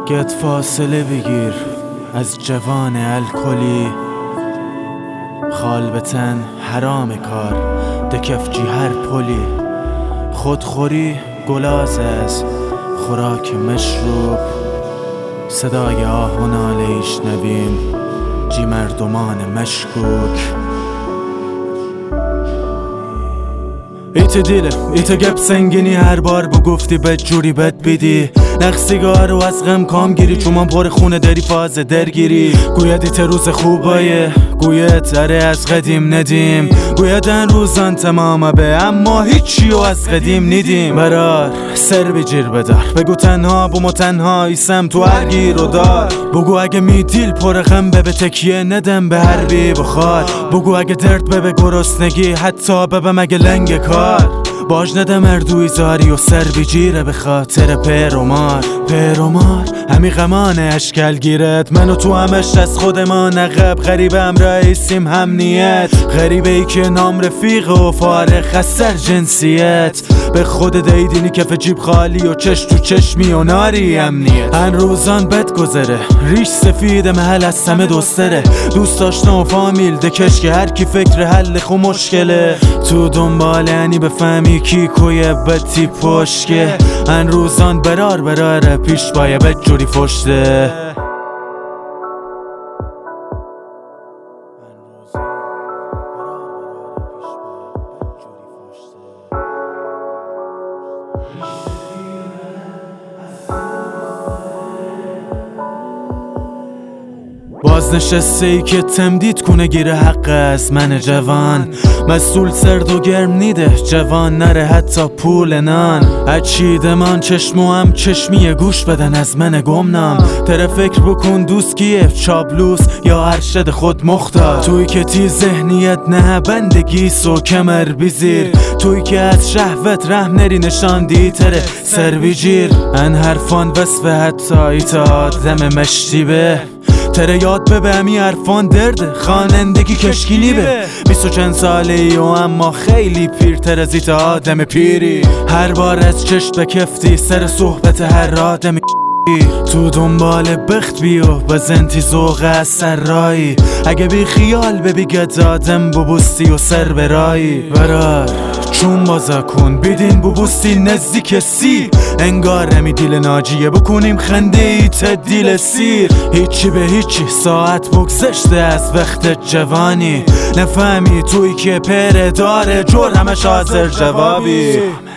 گت فاصله بگیر از جوان الکلی، خال به تن حرام کار دکفجی هر پلی، خودخوری گلاز از خوراک مشروب، صدای آه و ناله شنویم جی مردمان مشکوک. ایت دیله ایت گپ سنگینی هر بار بگفتی بد جوری بد بیدی، نقصیگار و از غم کام گیری چون پر خونه داری فاز درگیری، گوید ایت روز خوبایه گوید داره از قدیم ندیم، گوید ان روزان تمامه به اما هیچی و از قدیم نیدیم. برار سر بجیر بدار بگو تنها بومو تنها ایسم تو هر گیر و دار، بگو اگه می دیل پر غم به تکیه ندم به هر بی بخار، بگو اگه درد به گرسنگی حتی به مگه لنگ کار، باج ندم اردوی زاری و سر بجیره به خاطر پیرومار همی غمان اشکال گیرد منو تو همش از خودمان عقب، غریبم رئیسیم هم نیت، غریبه ای که نام رفیق و فارغ از سر جنسیت، به خود دیدینی کف جیب خالی و چش تو چشمی و ناری امنیت، هن روزان بد گذره ریش سفید محل از سمه دوستره، دوست داشتن و فامیل دکش که هر کی فکر حل خو مشکله، تو دنبال انی بفهمی کی کوی بدی پشکه، هن روزان برار پیش بایه بد جوری فشته. بازنشسته ای که تمدید کنه گیره حق از من جوان، مسئول سرد و گرم نیده جوان نره حتی پول نان، اچیده من چشمو هم چشمی گوش بدن از من گمنام، تره فکر بکن دوست کیه چابلوس یا ارشد خود مختار، توی که تی ذهنیت نه بندگیس و کمر بیزیر، توی که از شهوت رحم نری نشان دی تره سر بیجیر، ان حرفان وصفه حتی ایتا آدم مشتی به تره یاد به همی عرفان درده خوانندگی کشکیلی به 20 و چند ساله ای و اما خیلی پیرتر از ایت آدم پیری، هر بار از چشت بکفتی سر صحبت هر آدم تو دنبال بخت بیو بزنتی زوغ از سرایی، اگه بی خیال ببیگد آدم ببوستی و سر برایی، برار چون بازا کن بیدین ببوستی نزدیک سی، انگار همی دیل ناجیه بکنیم خنده ای تدیل سیر، هیچی به هیچی ساعت بگذشته از وقت جوانی، نفهمی توی که پره داره جور همش حاضر جوابی.